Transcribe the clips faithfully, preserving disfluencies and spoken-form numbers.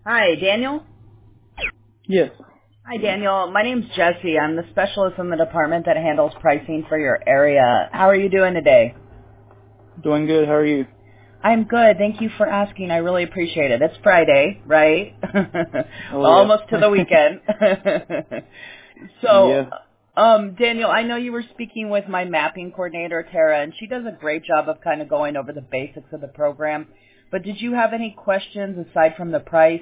Hi, Daniel. Yes. Hi, Daniel. My name's Jesse. I'm the specialist in the department that handles pricing for your area. How are you doing today? Doing good. How are you? I'm good. Thank you for asking. I really appreciate it. It's Friday, right? Oh yeah. Almost to the weekend. so, Yeah. um, Daniel, I know you were speaking with my mapping coordinator, Tara, and she does a great job of kind of going over the basics of the program. But did you have any questions aside from the price?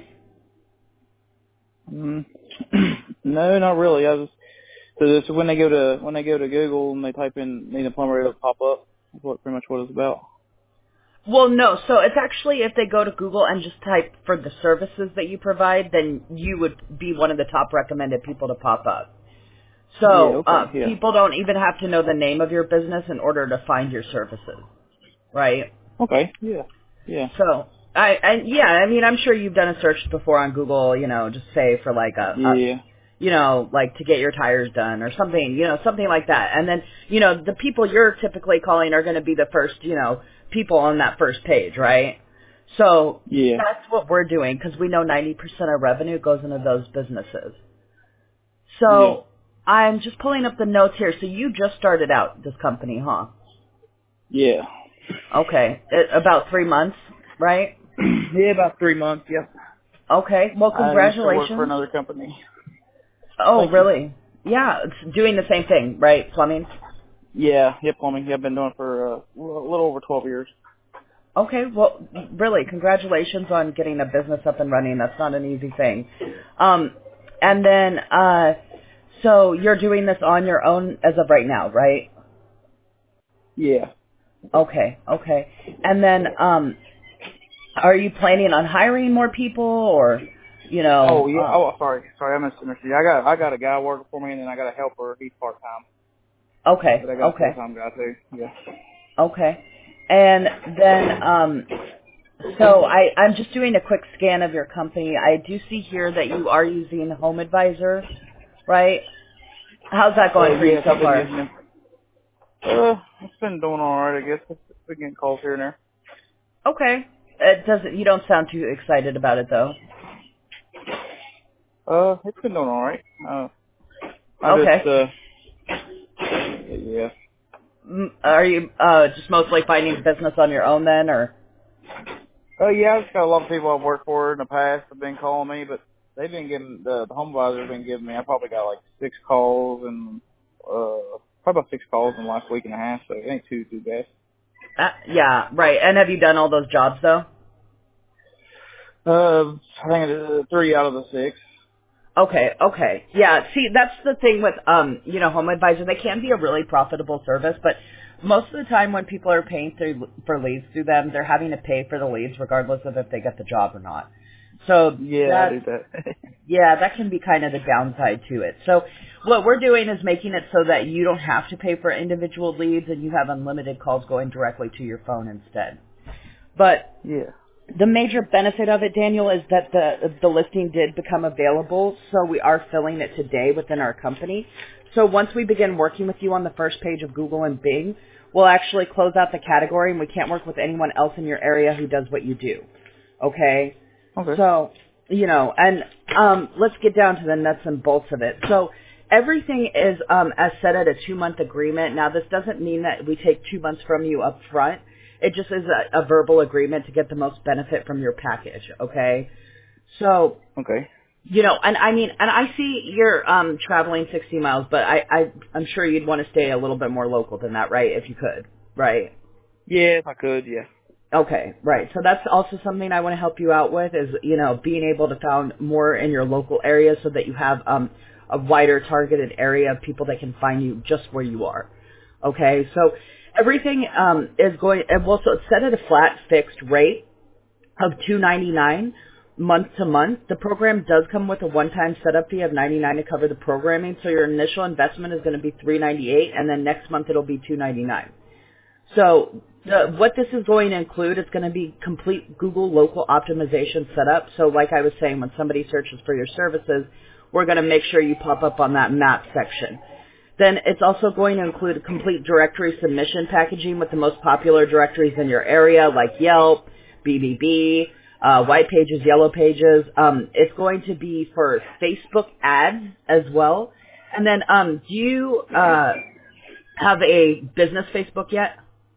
Mm. No, not really. I was so this when they go to when they go to Google and they type in need a plumber, it'll pop up. That's what pretty much what it's about. Well, no. So it's actually if they go to Google and just type for the services that you provide, then you would be one of the top recommended people to pop up. Yeah. So uh, Okay. Yeah. people don't even have to know the name of your business in order to find your services, right? Okay. Yeah. Yeah. So I, I yeah, I mean, I'm sure you've done a search before on Google, you know, just say for like a, a Yeah. you know, like to get your tires done or something, you know, something like that. And then, you know, the people you're typically calling are going to be the first, you know, people on that first page, right? So Yeah. that's what we're doing because we know ninety percent of revenue goes into those businesses. Yeah. So I'm just pulling up the notes here. So you just started out this company, huh? Yeah. Okay. It, about three months, right? Yeah. About three months. Yep. Okay. Well, I used to work for congratulations. another company. Oh, Thank you. really? Yeah, it's doing the same thing, right? Plumbing? Yeah. Yeah. Plumbing. Yeah, I've been doing it for uh, a little over twelve years. Okay, well, really, congratulations on getting a business up and running. That's not an easy thing. Um, and then, uh, so you're doing this on your own as of right now, right? Yeah. Okay, okay. And then, um, are you planning on hiring more people or, you Oh know, yeah. uh, Oh, sorry. Sorry, I misunderstood you. I got I got a guy working for me, and then I got a helper. He's part time, okay, but I got a full okay, time guy too. Yeah. okay. And then, um, so I, I'm just doing a quick scan of your company. I do see here that you are using Home Advisor, right? How's that Uh, going for you yes, so I've been far? using him. Uh, it's been doing all right, I guess. It's been getting calls here and there. Okay. It doesn't. You don't sound too excited about it though. Uh, it's been doing all right. Uh, I Okay. just uh, yeah. M- Are you uh, just mostly finding business on your own then, or? Oh yeah, I've just got a lot of people I've worked for in the past have been calling me, but they've been giving the, the home advisor have been giving me. I probably got like six calls and uh, probably about six calls in the last week and a half, so it ain't too too bad. Uh, yeah, right. And have you done all those jobs though? Uh, I think it is three out of the six. Okay, okay. Yeah, see, that's the thing with, um, you know, Home Advisor. They can be a really profitable service, but most of the time when people are paying through, for leads through them, they're having to pay for the leads regardless of if they get the job or not. So Yeah, I that's, do that. yeah, that can be kind of the downside to it. So what we're doing is making it so that you don't have to pay for individual leads and you have unlimited calls going directly to your phone instead. But yeah. the major benefit of it, Daniel, is that the the listing did become available, so we are filling it today within our company. So once we begin working with you on the first page of Google and Bing, we'll actually close out the category, and we can't work with anyone else in your area who does what you do. Okay? Okay. So, you know, and um, let's get down to the nuts and bolts of it. So everything is um, as set at a two-month agreement. Now, this doesn't mean that we take two months from you up front. It just is a, a verbal agreement to get the most benefit from your package, okay? So, Okay. you know, and I mean, and I see you're um, traveling sixty miles, but I, I, I'm sure you'd want to stay a little bit more local than that, right, if you could, right? Yeah, if I could, yeah. Okay, right. So that's also something I want to help you out with is, you know, being able to find more in your local area so that you have um, a wider targeted area of people that can find you just where you are. Okay, so everything um, is going, and well, so it's set at a flat fixed rate of two ninety-nine month to month. The program does come with a one-time setup fee of ninety-nine to cover the programming, so your initial investment is going to be three ninety-eight, and then next month it'll be two ninety-nine. So the, what this is going to include is going to be complete Google local optimization setup. So like I was saying, when somebody searches for your services, we're going to make sure you pop up on that map section. Then it's also going to include a complete directory submission packaging with the most popular directories in your area, like Yelp, B B B, uh, white pages, yellow pages. Um, it's going to be for Facebook ads as well. And then, um, do you uh, have a business Facebook yet?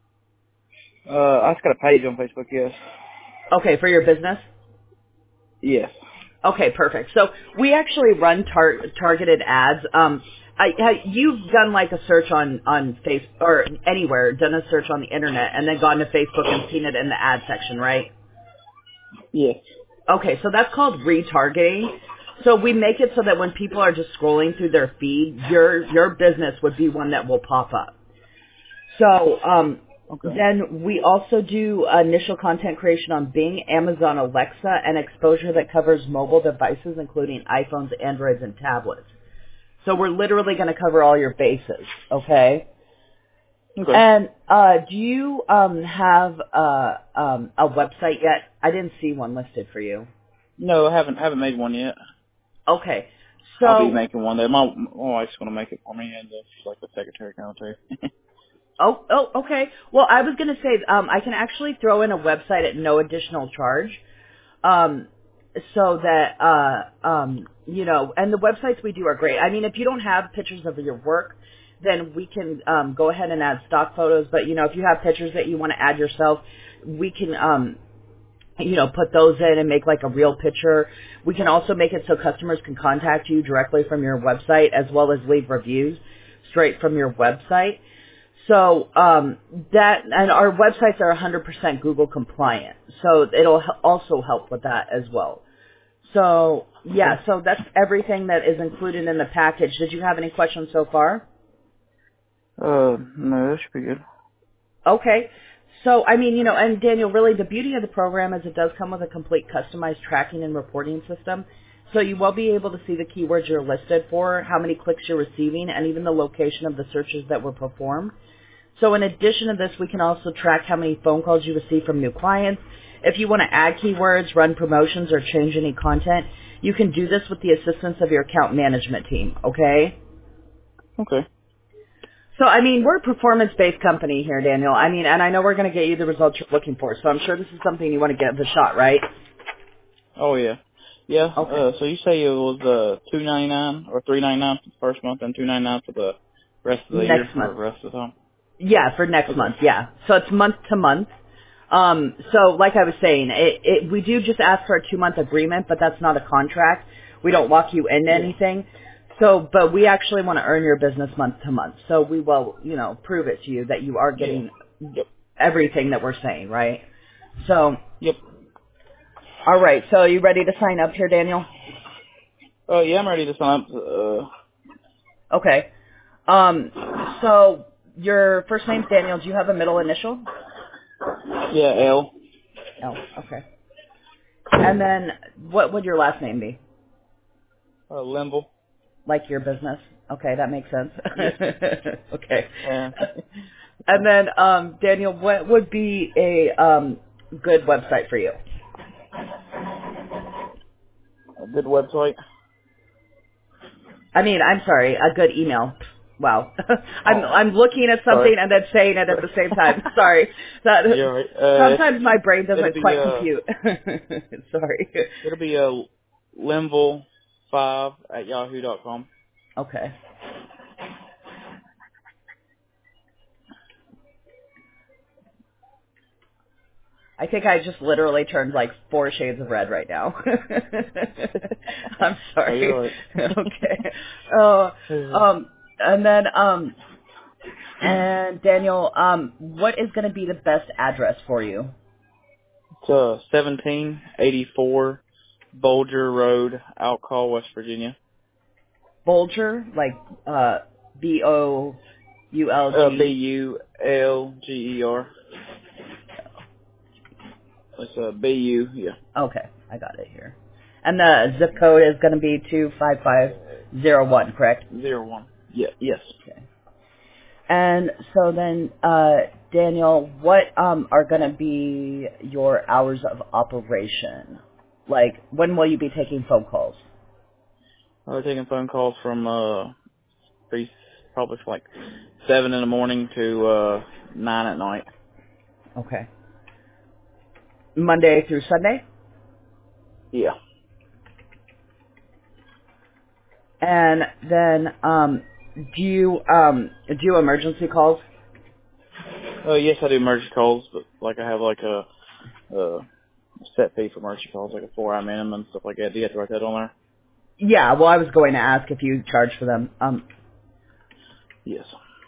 Uh, I just got a page on Facebook. Yes. Okay, for your business? Yes. Okay, perfect. So we actually run tar- targeted ads. Um, I, I, you've done like a search on on Facebook or anywhere, done a search on the internet, and then gone to Facebook and seen it in the ad section, right? Yes. Okay, so that's called retargeting. So we make it so that when people are just scrolling through their feed, your your business would be one that will pop up. So um, Okay. then we also do initial content creation on Bing, Amazon Alexa, and exposure that covers mobile devices, including iPhones, Androids, and tablets. So we're literally going to cover all your bases, okay? Okay. And uh, do you um, have uh, um, a website yet? I didn't see one listed for you. No, I haven't haven't made one yet. Okay. I'll be So, making one there. My, my wife's going to make it for me, and uh, she's like the secretary kind of too. oh, oh, okay. Well, I was going to say um, I can actually throw in a website at no additional charge. Um, so that, uh, um, you know, and the websites we do are great. I mean, if you don't have pictures of your work, then we can um, go ahead and add stock photos. But, you know, if you have pictures that you want to add yourself, we can, um, you know, put those in and make like a real picture. We can also make it so customers can contact you directly from your website as well as leave reviews straight from your website. So um, that and our websites are one hundred percent Google compliant, so it'll h- also help with that as well. So Okay. yeah, so that's everything that is included in the package. Did you have any questions so far? Uh, no, that should be good. Okay. So, I mean, you know, and Daniel, really the beauty of the program is it does come with a complete customized tracking and reporting system. So you will be able to see the keywords you're listed for, how many clicks you're receiving, and even the location of the searches that were performed. So in addition to this, we can also track how many phone calls you receive from new clients. If you want to add keywords, run promotions, or change any content, you can do this with the assistance of your account management team, okay? Okay. So, I mean, we're a performance-based company here, Daniel. I mean, and I know we're going to get you the results you're looking for, so I'm sure this is something you want to give a shot, right? Oh yeah. Yeah. Okay. Uh, so you say it was uh two ninety nine or three ninety nine for the first month and two ninety nine for the rest of the year Next or month. the rest of the time. Yeah, for next Okay. month, yeah. So it's month to month. Um, so like I was saying, it, it, we do just ask for a two-month agreement, but that's not a contract. We don't lock you into Yeah. anything. So, but we actually want to earn your business month to month. So we will, you know, prove it to you that you are Yeah. getting Yep. everything that we're saying, right? So, Yep. all right. So are you ready to sign up here, Daniel? Oh yeah, I'm ready to sign up. Uh, Okay. Um, so your first name's Daniel. Do you have a middle initial? yeah, L. Oh, okay. And then what would your last name be? Uh, Limble. Like your business? Okay, that makes sense. Yes. Okay. Yeah. And then, um, Daniel, what would be a um, good website for you? A good website. I mean, I'm sorry, a good email. Wow. I'm Oh, I'm looking at sorry. something and then saying it at the same time. Sorry. That, You're right. Uh, sometimes my brain it'll doesn't be quite uh, compute. Sorry. it'll be uh, Limble five at yahoo dot com. Okay. I think I just literally turned like four shades of red right now. I'm Oh, sorry. you're right. Okay. Uh, it's um, and then, um, and Daniel, um, what is going to be the best address for you? uh, seventeen eighty-four Bolger Road, Outcall, West Virginia. Bulger, like uh, B O U L Uh, B G. U L G E R. It's uh, B U, yeah. Okay, I got it here. And the zip code is going to be two five five zero one, correct? Zero one. Yeah, yes. Okay. And so then, uh, Daniel, what um, are going to be your hours of operation? Like, when will you be taking phone calls? I was taking phone calls from uh, three, probably from like seven in the morning to uh nine at night. Okay. Monday through Sunday? Yeah. And then, um, do you um do you emergency calls? Uh, yes, I do emergency calls, but like I have like a, a set fee for emergency calls, like a four-hour minimum and stuff like that. Do you have to write that on there? Yeah. Well, I was going to ask if you charge for them. Um, Yes.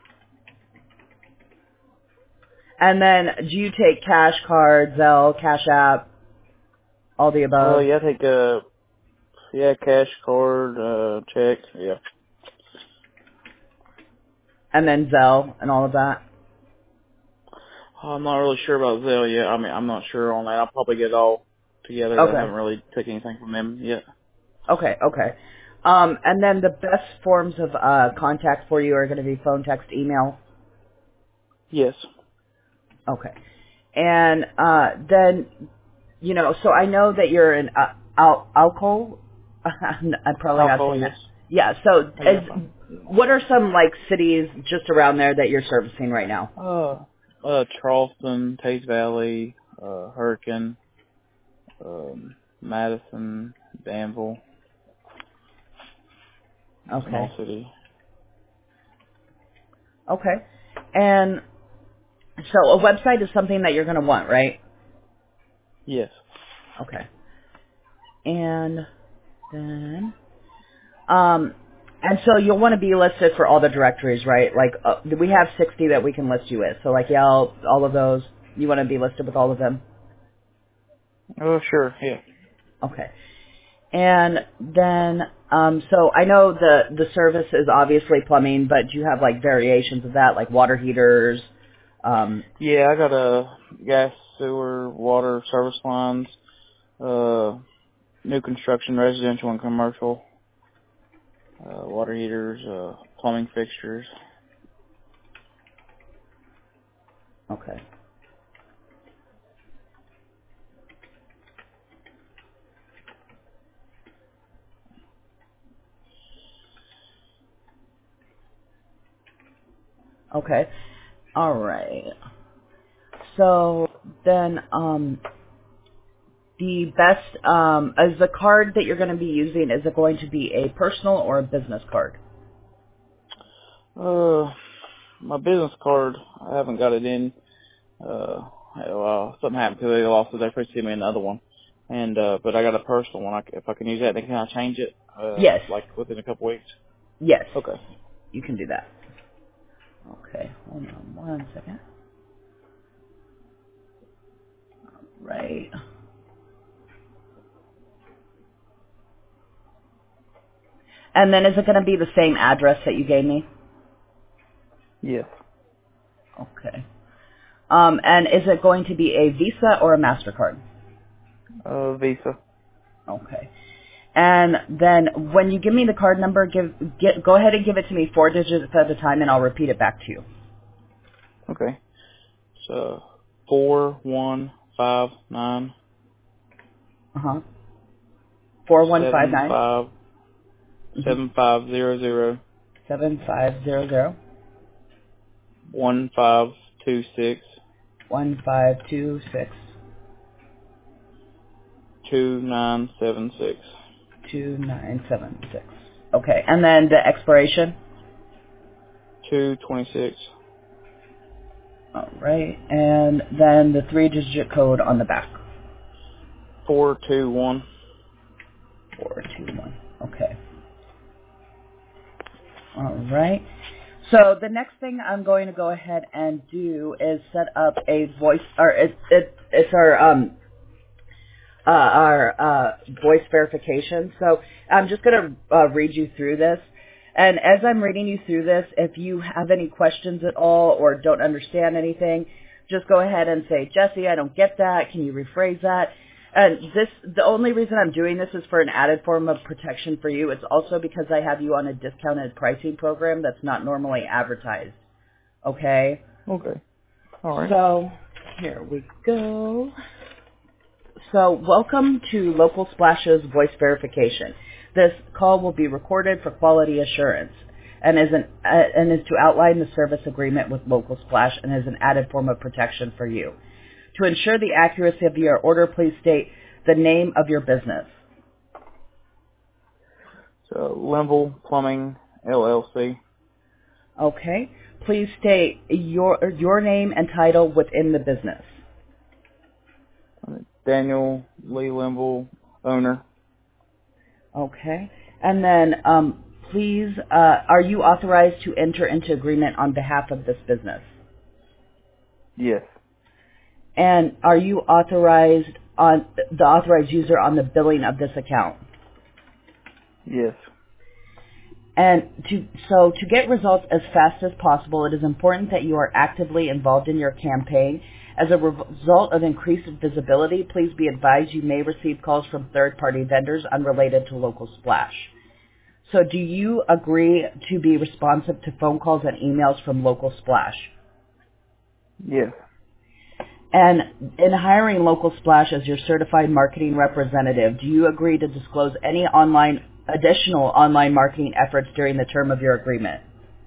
and then do you take cash, card, Zelle, Cash App, all the Oh, above, yeah, I take uh, yeah, cash, card, uh, check. Yeah. and then Zelle and all of that? I'm not really sure about Zelle yet. I mean, I'm not sure on that. I'll probably get it all together. I Okay. haven't really took anything from them yet. Okay. Okay. Um, and then the best forms of uh, contact for you are going to be phone, text, email. Yes. Okay. And uh, then, you know, so I know that you're in uh, al- alcohol. I'm probably not Alcohol, saying yes. that. Yeah. So, Oh, yeah, is, fine. what are some like cities just around there that you're servicing right now? Uh, uh, Charleston, Taze Valley, uh, Hurricane, um, Madison, Danville, Small Okay. City. Okay. And so, a website is something that you're going to want, right? Yes. Okay. And then, um, and so you'll want to be listed for all the directories, right? Like uh, we have sixty that we can list you with. So like Yelp, all of those, you want to be listed with all of them. Oh, sure. Yeah. Okay. And then, um, so I know the the service is obviously plumbing, but do you have like variations of that, like water heaters? Um, Yeah, I got a gas, sewer, water service lines, uh, new construction, residential and commercial, uh, water heaters, uh, plumbing fixtures. okay. Okay. All right. So then, um, the best um, is the card that you're going to be using. Is it going to be a personal or a business card? Uh, my business card, I haven't got it in. Uh, well, something happened to it. I lost it. They supposed to give me another one. And, uh, but I got a personal one. I, c- if I can use that, then can I change it, uh, Yes. like within a couple weeks? Yes. Okay. You can do that. Okay. Hold on one second. Right. And then is it going to be the same address that you gave me? Yes. Okay. Um, and is it going to be a Visa or a MasterCard? Uh, Visa. Okay. And then when you give me the card number, give get, go ahead and give it to me four digits at a time, and I'll repeat it back to you. Okay. So, four, one, five, nine, Uh-huh. four one five seven, nine. five, Mm-hmm. seven, five, zero, zero, seven five zero zero one, five, two, six, one five two six two, nine, seven, six. two nine seven six. Okay, and then the expiration. two, twenty-six. All right, and then the three-digit code on the back. four, two, one. Four two one. Okay. All right. So the next thing I'm going to go ahead and do is set up a voice, or it, it, it's our um, uh, our uh, voice verification. So I'm just going to uh, read you through this. And as I'm reading you through this, if you have any questions at all or don't understand anything, just go ahead and say, Jesse, I don't get that. Can you rephrase that? And this, the only reason I'm doing this is for an added form of protection for you. It's also because I have you on a discounted pricing program that's not normally advertised. Okay? Okay. All right. So, here we go. So, welcome to Local Splash's voice verification. This call will be recorded for quality assurance and is, an, uh, and is to outline the service agreement with Local Splash and is an added form of protection for you. To ensure the accuracy of your order, please state the name of your business. So Linville Plumbing L L C. Okay. Please state your your name and title within the business. Daniel Lee Linville, owner. Okay. And then, um, please, uh, are you authorized to enter into agreement on behalf of this business? Yes. And are you authorized on the authorized user on the billing of this account? Yes. And to, so to get results as fast as possible, it is important that you are actively involved in your campaign. As a result of increased visibility, please be advised you may receive calls from third-party vendors unrelated to Local Splash. So do you agree to be responsive to phone calls and emails from Local Splash? Yes. And in hiring Local Splash as your certified marketing representative, do you agree to disclose any online additional online marketing efforts during the term of your agreement?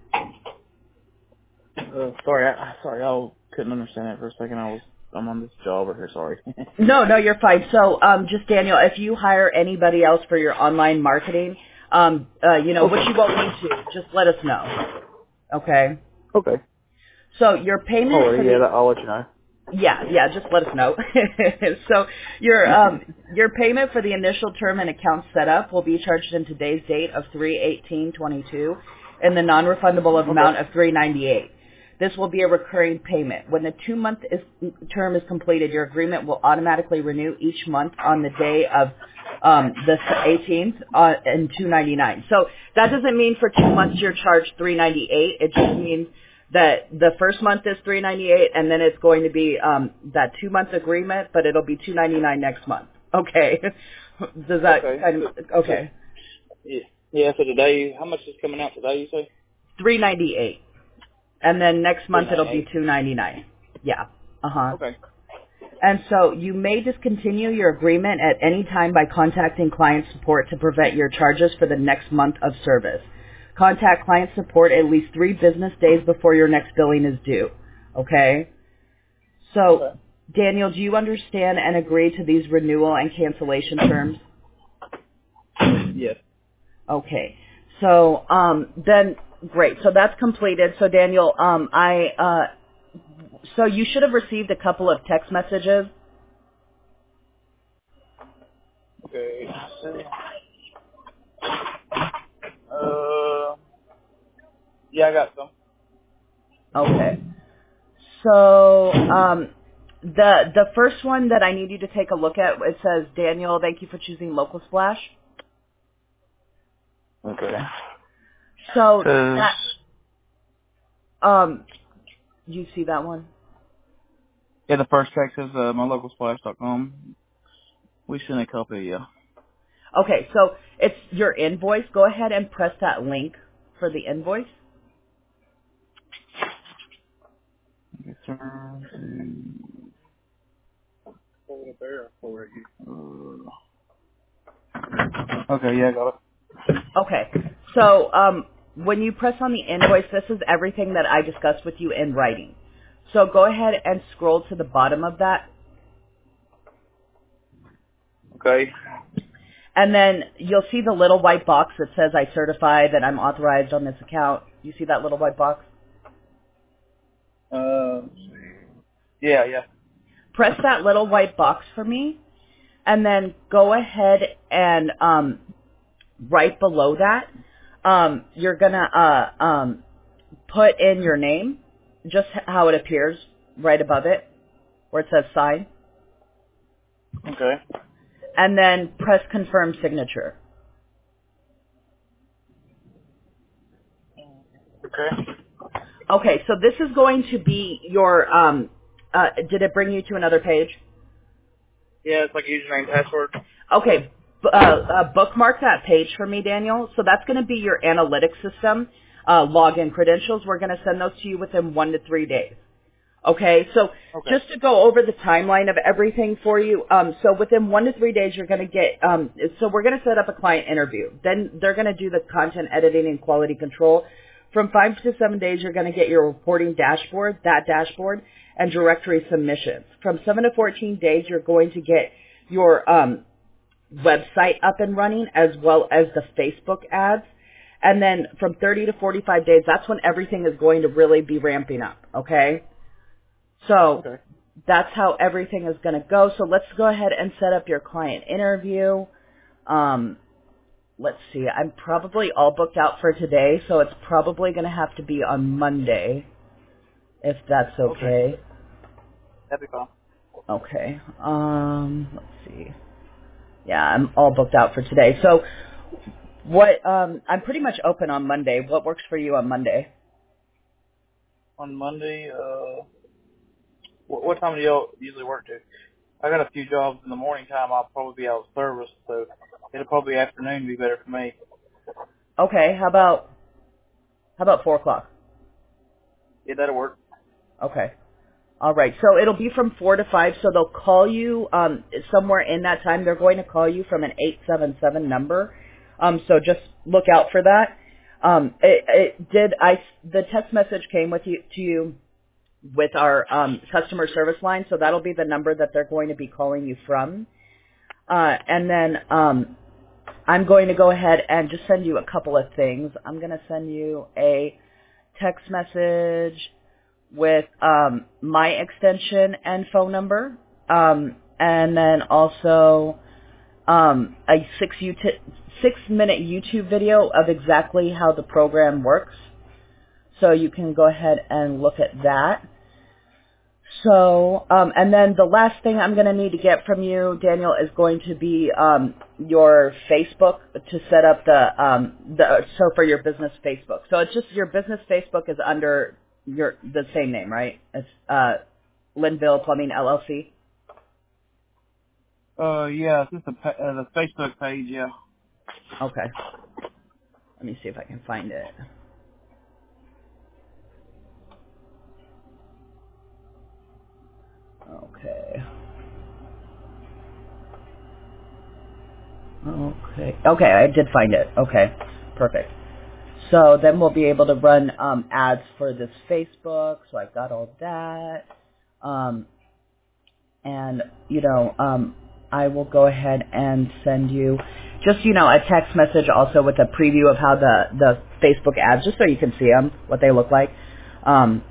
Uh, sorry, I, sorry, I couldn't understand that for a second. I was, I'm on this job over here. Sorry. No, no, you're fine. So, um, just Daniel, if you hire anybody else for your online marketing, um, uh, you know, which you won't need to, just let us know. Okay. Okay. So your payment Oh, for yeah, the I'll let you know. Yeah, yeah, just let us know. So your um your payment for the initial term and account setup will be charged in today's date of three eighteen twenty-two and the non-refundable amount Okay. of three ninety-eight. This will be a recurring payment. When the two-month is, term is completed, your agreement will automatically renew each month on the day of um, the eighteenth uh, and two ninety-nine. So that doesn't mean for two months you're charged three ninety-eight. It just means that the first month is three ninety-eight, and then it's going to be um, that two-month agreement, but it'll be two ninety-nine next month. Okay. Does that Okay. kind of okay? Yeah. Yeah. So today, how much is coming out today? You say? three ninety-eight. And then next Three month it'll ninety be eight. two ninety-nine. Yeah. Uh-huh. Okay. And so you may discontinue your agreement at any time by contacting client support to prevent your charges for the next month of service. Contact client support at least three business days before your next billing is due. Okay? So, Okay. Daniel, do you understand and agree to these renewal and cancellation terms? Yes. Okay. So, um, then, great. So that's completed. So, Daniel, um, I, uh, so you should have received a couple of text messages. Okay. Uh, yeah, I got some. Okay. So, um, the the first one that I need you to take a look at, it says, Daniel, thank you for choosing Local Splash. Okay. So, Says, that, um, you see that one? yeah, the first text is uh, my local splash dot com. We sent a copy, yeah. Okay, so it's your invoice. Go ahead and press that link for the invoice. Return to- uh, Okay, yeah, I got it. Okay, so um, when you press on the invoice, this is everything that I discussed with you in writing. So go ahead and scroll to the bottom of that, Okay. and then you'll see the little white box that says, I certify that I'm authorized on this account. You see that little white box? Uh, yeah, yeah. Press that little white box for me, and then go ahead and um, right below that, um, you're going to uh, um, put in your name, just how it appears right above it, where it says sign, Okay. and then press confirm signature. Okay. Okay, so this is going to be your, um, uh, did it bring you to another page? Yeah, it's like username, password. Okay, b- uh, uh, bookmark that page for me, Daniel. So that's going to be your analytics system, uh, login credentials. We're going to send those to you within one to three days. Okay, so Okay. just to go over the timeline of everything for you, um, so within one to three days, you're going to get, um, so we're going to set up a client interview. Then they're going to do the content editing and quality control. From five to seven days, you're going to get your reporting dashboard, that dashboard, and directory submissions. From seven to fourteen days, you're going to get your um, website up and running as well as the Facebook ads. And then from thirty to forty-five days, that's when everything is going to really be ramping up, okay? So Okay. that's how everything is going to go. So let's go ahead and set up your client interview. Um, let's see. I'm probably all booked out for today, so it's probably going to have to be on Monday, if that's Okay. okay. That'd be fine. Okay. Um, let's see. Yeah, I'm all booked out for today. So what, um, I'm pretty much open on Monday. What works for you on Monday? On Monday, uh, what, what time do y'all usually work to? I got a few jobs in the morning time. I'll probably be out of service, so it'll probably afternoon be better for me. Okay, how about, how about four o'clock? Yeah, that'll work. Okay. All right. So it'll be from four to five. So they'll call you um, somewhere in that time. They're going to call you from an eight seven seven number. Um, so just look out for that. Um, it, it did. I the text message came with you to you with our um, customer service line. So that'll be the number that they're going to be calling you from. Uh, and then um, I'm going to go ahead and just send you a couple of things. I'm going to send you a text message with um, my extension and phone number, um, and then also um, a six, uti- six minute YouTube video of exactly how the program works. So you can go ahead and look at that. So, um, and then the last thing I'm going to need to get from you, Daniel, is going to be um, your Facebook to set up the um, the so for your business Facebook. So it's just your business Facebook is under your the same name, right? It's uh, Linville Plumbing L L C. Uh, yeah, it's just the, pa- uh, the Facebook page, yeah. Okay. Let me see if I can find it. Okay. Okay. Okay, I did find it. Okay. Perfect. So then we'll be able to run um, ads for this Facebook. So I got all that. Um, and, you know, um, I will go ahead and send you just, you know, a text message also with a preview of how the, the Facebook ads, just so you can see them, what they look like. Um,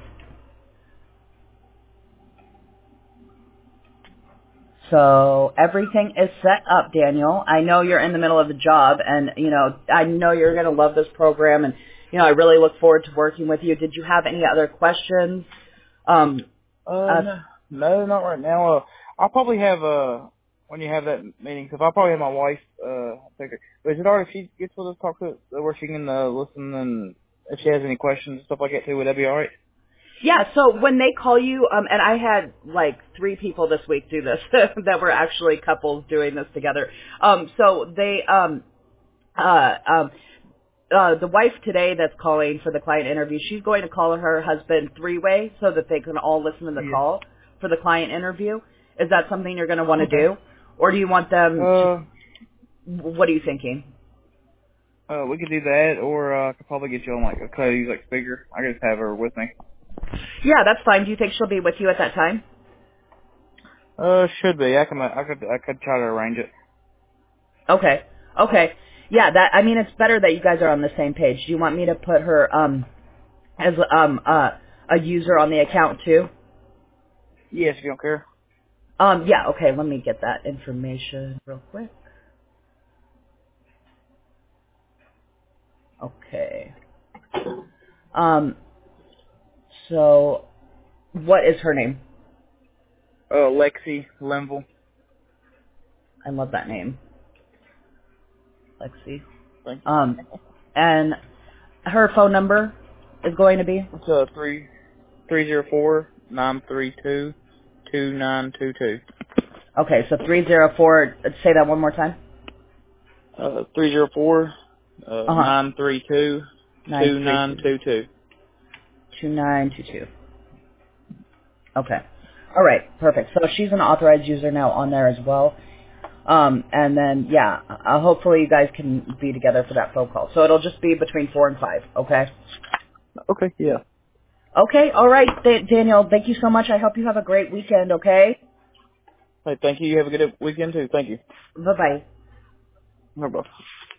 so everything is set up, Daniel. I know you're in the middle of the job, and, you know, I know you're going to love this program, and, you know, I really look forward to working with you. Did you have any other questions? Um, Uh, uh, no, no, not right now. Uh, I'll probably have, uh, when you have that meeting, because I'll probably have my wife, uh, take her. But is it alright if she gets with us, talk to where she can, uh, listen, and if she has any questions and stuff like that too, would that be alright? Yeah, so when they call you, um, and I had like three people this week do this that were actually couples doing this together. Um, so they, um, uh, um, uh, the wife today that's calling for the client interview, she's going to call her husband three-way so that they can all listen to the Yeah. call for the client interview. Is that something you're going to want to Okay. do, or do you want them? Uh, To, what are you thinking? uh, we could do that, or, uh, I could probably get you on, like, a Cody's, like, speaker. I could just have her with me. Yeah, that's fine. Do you think she'll be with you at that time? Uh, should be. I can, I could, I could try to arrange it. Okay. Okay. Yeah, that I mean it's better that you guys are on the same page. Do you want me to put her um as um uh a user on the account too? Yes, if you don't care. Um yeah, okay, let me get that information real quick. Okay. Um so what is her name? Uh, Lexi Linville. I love that name. Lexi. Thank you. Um and her phone number is going to be? It's, uh, three, three zero four, nine three two, two nine two two. Okay, so three zero four, say that one more time. Uh, three zero four, uh, Uh-huh. nine three two, nine two three nine two two two. two nine two two. Okay. All right. Perfect. So she's an authorized user now on there as well. Um, and then, yeah, uh, hopefully you guys can be together for that phone call. So it'll just be between four and five. Okay. Okay, yeah. Okay. All right, Da- Daniel. Thank you so much. I hope you have a great weekend. Okay. Hey, thank you. You have a good weekend too. Thank you. Bye bye. Bye-bye.